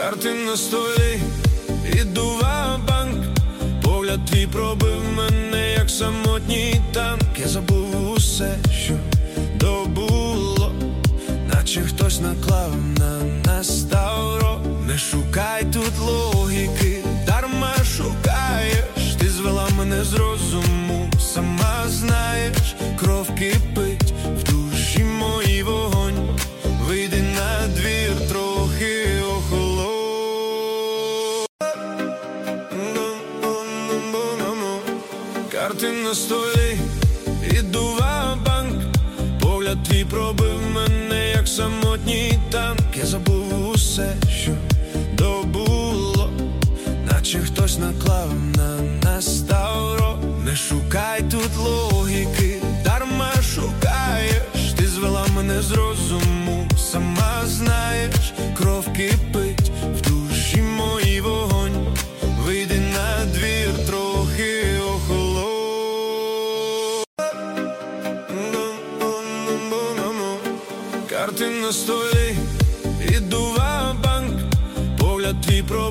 Карти на столі, іду ва-банк. Погляд твій пробив мене, як самотній танк. Я забув усе, що добуло, наче хтось наклав на нас тавро. Не шукай тут логіки, дарма шукаєш. Ти звела мене з розуму, сама знаєш. Кров кипить в душі моїй, вогонь. Вийди на двір, трохи охолонь. Карти на столі, іду ва-банк. Погляд твій пробив мене, як самотній танк. Я забув усе, що добуло, наче хтось наклав на нас тавро. Не шукай тут логіки, дарма шукаєш. Ти звела мене з розуму, сама знаєш. Кров кипить в душі моїй, вогонь. Вийди на двір, трохи охолонь. Карти на столі, іду ва-банк. Погляд твій пробив